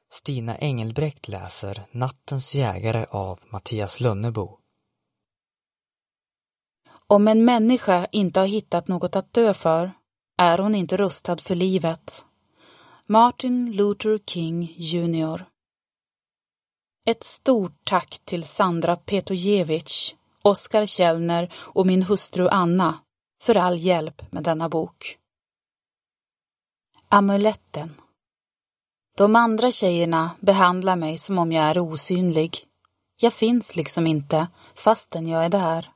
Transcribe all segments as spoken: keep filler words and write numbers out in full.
Stina Engelbrekt läser Nattens jägare av Mattias Lönnebo. Om en människa inte har hittat något att dö för, är hon inte rustad för livet. Martin Luther King junior Ett stort tack till Sandra Petojevich, Oskar Källner och min hustru Anna för all hjälp med denna bok. Amuletten. De andra tjejerna behandlar mig som om jag är osynlig. Jag finns liksom inte, fastän jag är där.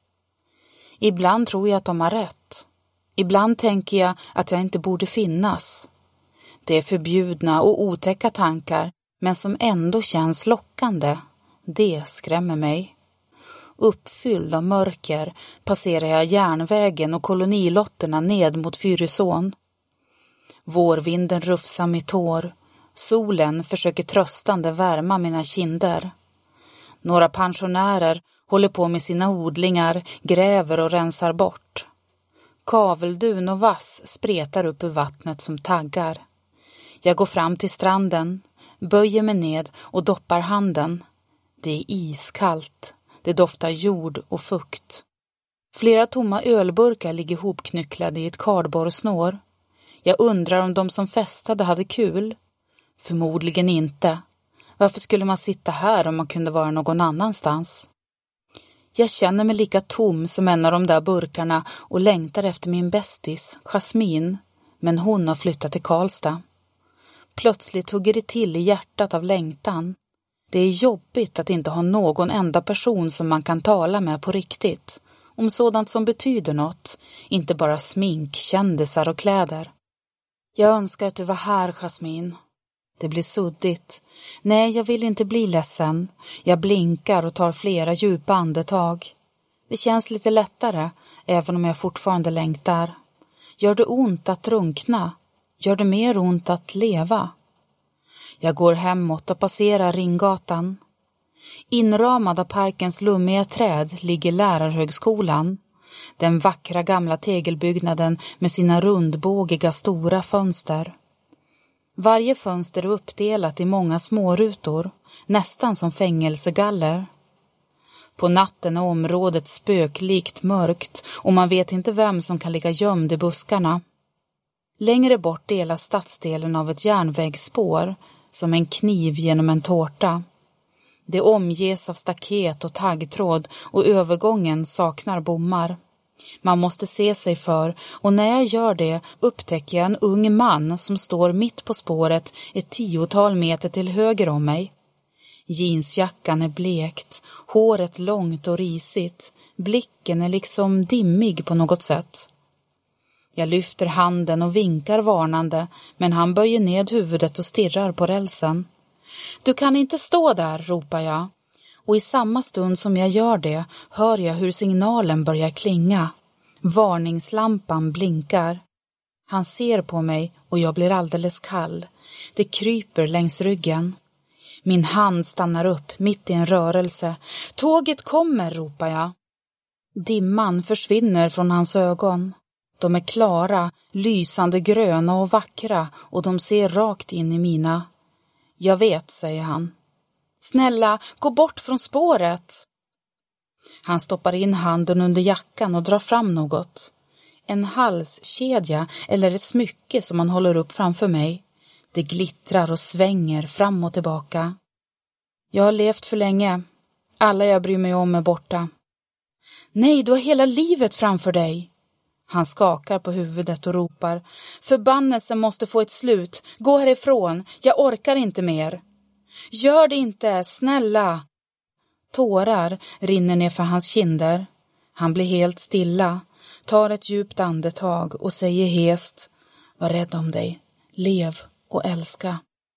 Ibland tror jag att de har rätt. Ibland tänker jag att jag inte borde finnas. Det är förbjudna och otäcka tankar, men som ändå känns lockande. Det skrämmer mig. Uppfylld av mörker passerar jag järnvägen och kolonilotterna ned mot Fyrisån. Vårvinden rufsar mitt hår. Solen försöker tröstande värma mina kinder. Några pensionärer håller på med sina odlingar, gräver och rensar bort. Kaveldun och vass spretar upp ur vattnet som taggar. Jag går fram till stranden, böjer mig ned och doppar handen. Det är iskallt. Det doftar jord och fukt. Flera tomma ölburkar ligger hopknycklade i ett kardborrsnår. Jag undrar om de som festade hade kul. Förmodligen inte. Varför skulle man sitta här om man kunde vara någon annanstans? Jag känner mig lika tom som en av de där burkarna och längtar efter min bästis, Jasmin. Men hon har flyttat till Karlstad. Plötsligt hugger det till i hjärtat av längtan. Det är jobbigt att inte ha någon enda person som man kan tala med på riktigt. Om sådant som betyder något. Inte bara smink, kändisar och kläder. Jag önskar att du var här, Jasmin. Det blir suddigt. Nej, jag vill inte bli ledsen. Jag blinkar och tar flera djupa andetag. Det känns lite lättare, även om jag fortfarande längtar. Gör det ont att drunkna? Gör det mer ont att leva? Jag går hemåt och passerar Ringgatan. Inramad av parkens lummiga träd ligger lärarhögskolan. Den vackra gamla tegelbyggnaden med sina rundbågiga stora fönster. Varje fönster är uppdelat i många små rutor, nästan som fängelsegaller. På natten är området spöklikt mörkt och man vet inte vem som kan ligga gömd i buskarna. Längre bort delas stadsdelen av ett järnvägsspår, som en kniv genom en tårta. Det omges av staket och taggtråd och övergången saknar bommar. Man måste se sig för och när jag gör det upptäcker jag en ung man som står mitt på spåret ett tiotal meter till höger om mig. Jeansjackan är blekt, håret långt och risigt, blicken är liksom dimmig på något sätt. Jag lyfter handen och vinkar varnande, men han böjer ned huvudet och stirrar på rälsen. Du kan inte stå där, ropar jag. Och i samma stund som jag gör det hör jag hur signalen börjar klinga. Varningslampan blinkar. Han ser på mig och jag blir alldeles kall. Det kryper längs ryggen. Min hand stannar upp mitt i en rörelse. Tåget kommer, ropar jag. Dimman försvinner från hans ögon. De är klara, lysande gröna och vackra och de ser rakt in i mina. Jag vet, säger han. Snälla, gå bort från spåret. Han stoppar in handen under jackan och drar fram något. En halskedja eller ett smycke som han håller upp framför mig. Det glittrar och svänger fram och tillbaka. Jag har levt för länge. Alla jag bryr mig om är borta. Nej, du har hela livet framför dig. Han skakar på huvudet och ropar. Förbannelsen måste få ett slut. Gå härifrån. Jag orkar inte mer. Gör det inte, snälla. Tårar rinner ner för hans kinder. Han blir helt stilla, tar ett djupt andetag och säger hest. Var rädd om dig. Lev och älska.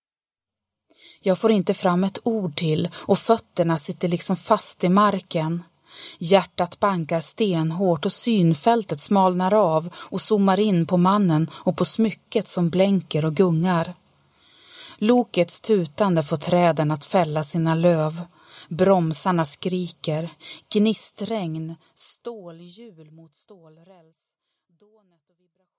Jag får inte fram ett ord till och fötterna sitter liksom fast i marken. Hjärtat bankar stenhårt och synfältet smalnar av och zoomar in på mannen och på smycket som blänker och gungar. Lokets tutande får träden att fälla sina löv. Bromsarna skriker. Gnistregn, stålhjul mot stålräls. Dånet och vibration.